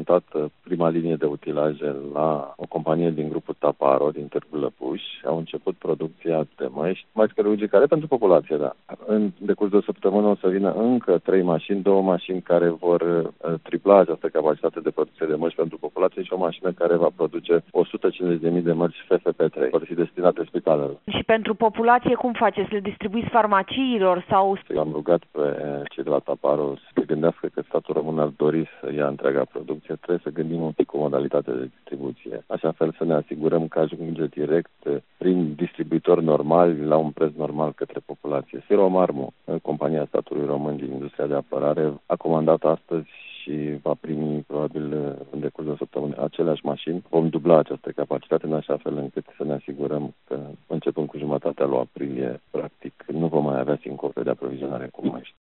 mutat prima linie de utilaje la o companie din grupul Taparo, din Târgu Lăpuș. Au început producția de măști chirurgicale pentru populație, da. În decurs de o săptămână o să vină încă 3 mașini, 2 mașini care vor tripla această capacitate de producție de măști pentru populație și o mașină care va produce 150.000 de măști FFP3, vor fi destinate spitalelor. Și pentru populație cum faceți? Le distribuiți farmaciilor sau? Am rugat pe cei de la Taparo să se gândească că statul român ar dori să ia întreaga producție. Trebuie să gândim un pic cu modalitate de distribuție, așa fel să ne asigurăm că ajunge direct prin distribuitori normali la un preț normal către populație. Siromarmu, compania statului român din industria de apărare, a comandat astăzi și va primi probabil în decurs de o săptămână aceleași mașini. Vom dubla această capacitate în așa fel încât să ne asigurăm că începând cu jumătatea lui aprilie, practic, nu vom mai avea sincope de aprovizionare cu măști.